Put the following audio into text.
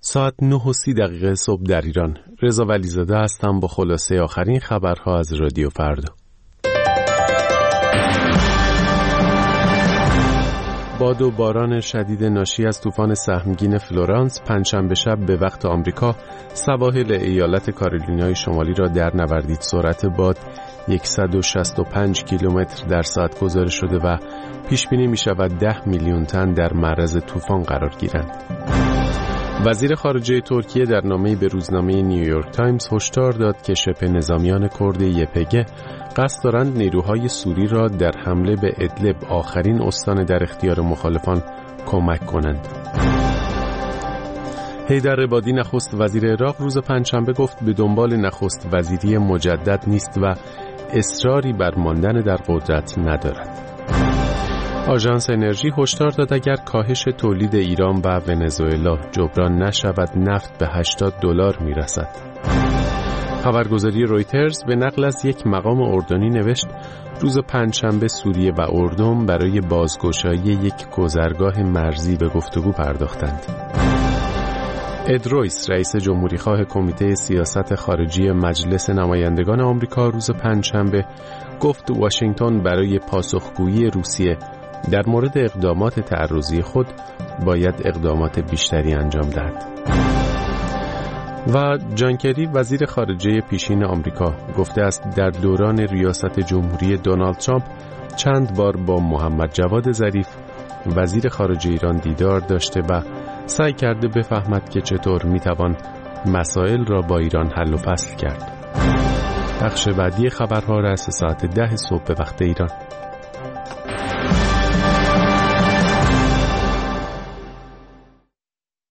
ساعت 9:30 صبح در ایران. رضا ولیزاده هستم با خلاصه آخرین خبرها از رادیو فردا. باد و باران شدید ناشی از طوفان سهمگین فلورانس پنجشنبه شب به وقت آمریکا سواحل ایالت کارولینای شمالی را در نوردید. سرعت باد 165 کیلومتر در ساعت گزارش شده و پیش بینی می شود 10 میلیون تن در معرض طوفان قرار گیرند. وزیر خارجه ترکیه در نامه‌ای به روزنامه نیویورک تایمز هشدار داد که شبه نظامیان کرد YPG قصد دارند نیروهای سوری را در حمله به ادلب، آخرین استان در اختیار مخالفان، کمک کنند. حیدر عبادی نخست وزیر عراق روز پنجشنبه گفت به دنبال نخست وزیری مجدد نیست و اصراری بر ماندن در قدرت ندارد. آژانس انرژی هشدار داد اگر کاهش تولید ایران و ونزوئلا جبران نشود نفت به $80 میرسد. خبرگزاری رویترز به نقل از یک مقام اردنی نوشت روز پنجشنبه سوریه و اردن برای بازگشایی یک گذرگاه مرزی به گفتگو پرداختند. اد رویس رئیس جمهوریخواه کمیته سیاست خارجی مجلس نمایندگان آمریکا روز پنجشنبه گفت واشنگتن برای پاسخگویی روسیه در مورد اقدامات تعرضی خود باید اقدامات بیشتری انجام دهد. و جان کری وزیر خارجه پیشین آمریکا گفته است در دوران ریاست جمهوری دونالد ترامپ چند بار با محمد جواد ظریف وزیر خارجه ایران دیدار داشته و سعی کرده بفهمد که چطور میتوان مسائل را با ایران حل و فصل کرد. بخش بعدی خبرها را از ساعت 10 صبح به وقت ایران.